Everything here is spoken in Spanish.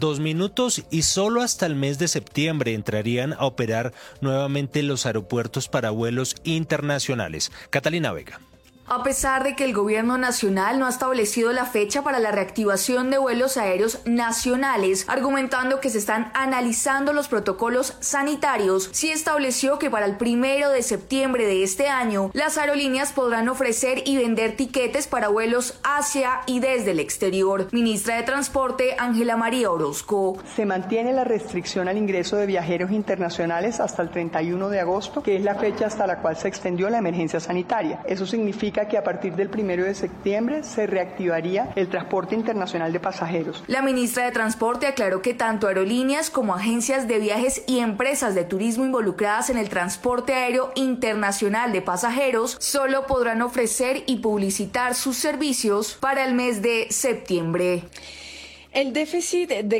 2 minutos y solo hasta el mes de septiembre entrarían a operar nuevamente los aeropuertos para vuelos internacionales. Catalina Vega. A pesar de que el gobierno nacional no ha establecido la fecha para la reactivación de vuelos aéreos nacionales, argumentando que se están analizando los protocolos sanitarios, sí estableció que para el 1 de septiembre de este año, las aerolíneas podrán ofrecer y vender tiquetes para vuelos hacia y desde el exterior. Ministra de Transporte, Ángela María Orozco. Se mantiene la restricción al ingreso de viajeros internacionales hasta el 31 de agosto, que es la fecha hasta la cual se extendió la emergencia sanitaria. Eso significa que a partir del 1 de septiembre se reactivaría el transporte internacional de pasajeros. La ministra de Transporte aclaró que tanto aerolíneas como agencias de viajes y empresas de turismo involucradas en el transporte aéreo internacional de pasajeros solo podrán ofrecer y publicitar sus servicios para el mes de septiembre. El déficit de